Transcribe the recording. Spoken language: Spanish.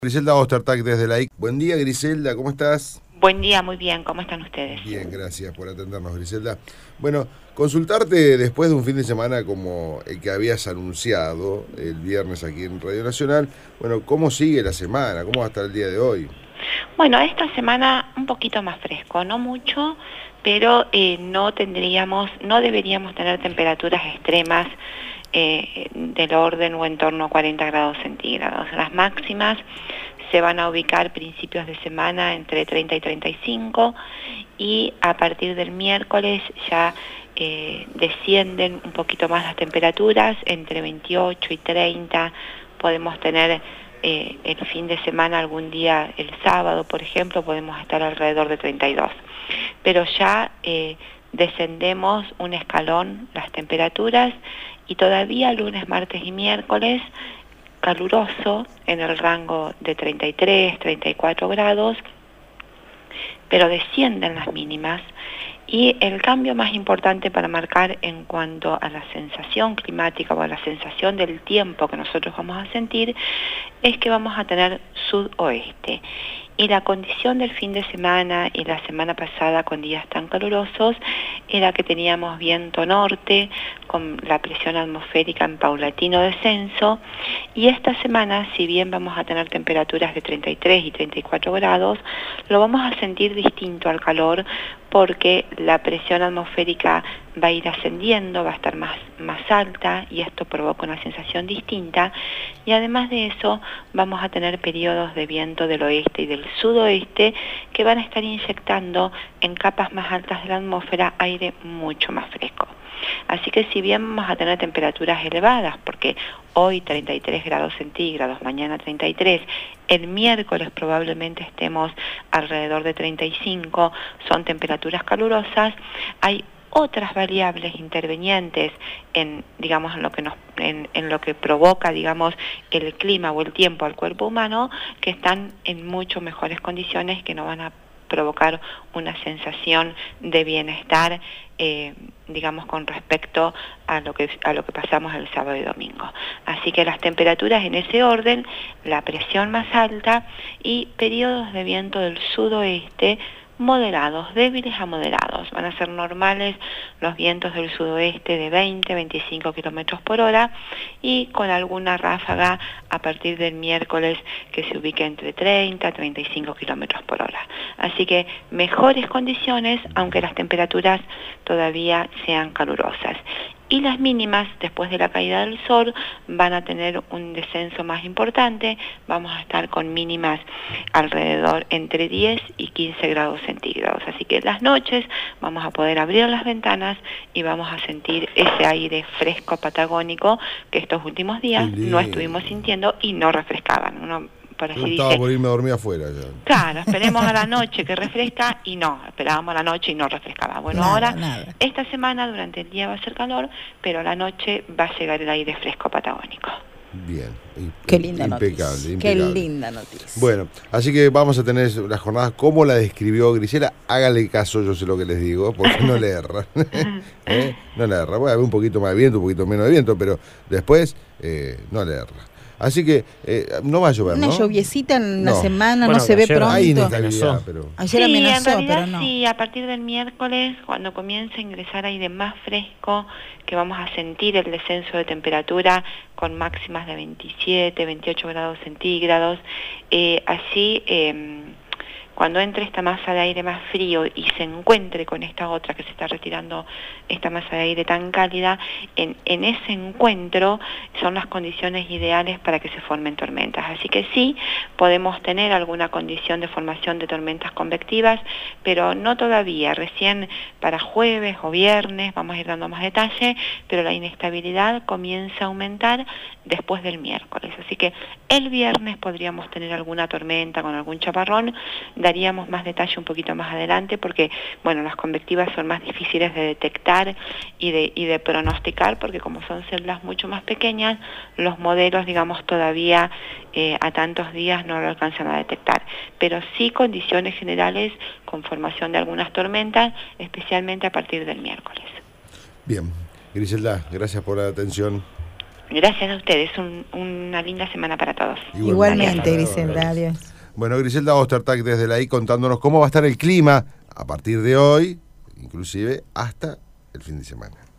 Griselda Ostertag desde la IC. Buen día, Griselda, ¿cómo estás? Buen día, muy bien. ¿Cómo están ustedes? Bien, gracias por atendernos, Griselda. Bueno, consultarte después de un fin de semana como el que habías anunciado el viernes aquí en Radio Nacional. Bueno, ¿cómo sigue la semana? ¿Cómo va a estar el día de hoy? Bueno, esta semana un poquito más fresco, no mucho, pero no deberíamos tener temperaturas extremas del orden o en torno a 40 grados centígrados. Las máximas se van a ubicar principios de semana entre 30 y 35 y a partir del miércoles ya descienden un poquito más las temperaturas, entre 28 y 30 podemos tener el fin de semana, algún día, el sábado, por ejemplo, podemos estar alrededor de 32. Pero ya descendemos un escalón las temperaturas y todavía lunes, martes y miércoles caluroso en el rango de 33, 34 grados, pero descienden las mínimas. Y el cambio más importante para marcar en cuanto a la sensación climática o a la sensación del tiempo que nosotros vamos a sentir es que vamos a tener sudoeste. Y la condición del fin de semana y la semana pasada con días tan calurosos era que teníamos viento norte con la presión atmosférica en paulatino descenso, y esta semana, si bien vamos a tener temperaturas de 33 y 34 grados, lo vamos a sentir distinto al calor porque la presión atmosférica va a ir ascendiendo, va a estar más alta y esto provoca una sensación distinta, y además de eso vamos a tener periodos de viento del oeste y del sudoeste que van a estar inyectando en capas más altas de la atmósfera aire mucho más fresco. Así que si bien vamos a tener temperaturas elevadas, porque hoy 33 grados centígrados, mañana 33, el miércoles probablemente estemos alrededor de 35, son temperaturas calurosas, hay otras variables intervenientes en, digamos, en lo que provoca, digamos, el clima o el tiempo al cuerpo humano, que están en mucho mejores condiciones, que no van a provocar una sensación de bienestar, digamos, con respecto a lo que pasamos el sábado y domingo. Así que las temperaturas en ese orden, la presión más alta y periodos de viento del sudoeste moderados, débiles a moderados. Van a ser normales los vientos del sudoeste de 20, 25 kilómetros por hora y con alguna ráfaga a partir del miércoles que se ubique entre 30 35 kilómetros por hora. Así que mejores condiciones, aunque las temperaturas todavía sean calurosas. Y las mínimas, después de la caída del sol, van a tener un descenso más importante. Vamos a estar con mínimas alrededor entre 10 y 15 grados centígrados. Así que en las noches vamos a poder abrir las ventanas y vamos a sentir ese aire fresco patagónico que estos últimos días no estuvimos sintiendo y no refrescaban. Uno, por así Yo estaba por irme a dormir afuera ya. Claro, esperemos a la noche que refresca y no, esperábamos a la noche y no refrescaba. Bueno, ahora, esta semana durante el día va a ser calor, pero a la noche va a llegar el aire fresco patagónico. Bien, qué linda impecable, noticia. Impecable. Qué linda noticia. Bueno, así que vamos a tener las jornadas como la describió Griselda. Hágale caso, yo sé lo que les digo, porque no le erra. No le erra. Puede haber un poquito más de viento, un poquito menos de viento, pero después no le erra. Así que no va a llover, una ¿no? lluviecita en la semana, bueno, no se ve ayer pronto. Hay inestabilidad, pero... Ayer sí, amenazó, en realidad pero no. sí, a partir del miércoles, cuando comience a ingresar aire más fresco, que vamos a sentir el descenso de temperatura con máximas de 27, 28 grados centígrados, así... cuando entre esta masa de aire más frío y se encuentre con esta otra que se está retirando, esta masa de aire tan cálida, en ese encuentro son las condiciones ideales para que se formen tormentas. Así que sí, podemos tener alguna condición de formación de tormentas convectivas, pero no todavía. Recién para jueves o viernes vamos a ir dando más detalle, pero la inestabilidad comienza a aumentar después del miércoles. Así que el viernes podríamos tener alguna tormenta con algún chaparrón. Daríamos más detalle un poquito más adelante porque, bueno, las convectivas son más difíciles de detectar y de pronosticar porque como son células mucho más pequeñas, los modelos, digamos, todavía a tantos días no lo alcanzan a detectar. Pero sí condiciones generales con formación de algunas tormentas, especialmente a partir del miércoles. Bien, Griselda, gracias por la atención. Gracias a ustedes, una linda semana para todos. Igualmente, Griselda, adiós. Bueno, Griselda Ostertag desde la I contándonos cómo va a estar el clima a partir de hoy, inclusive hasta el fin de semana.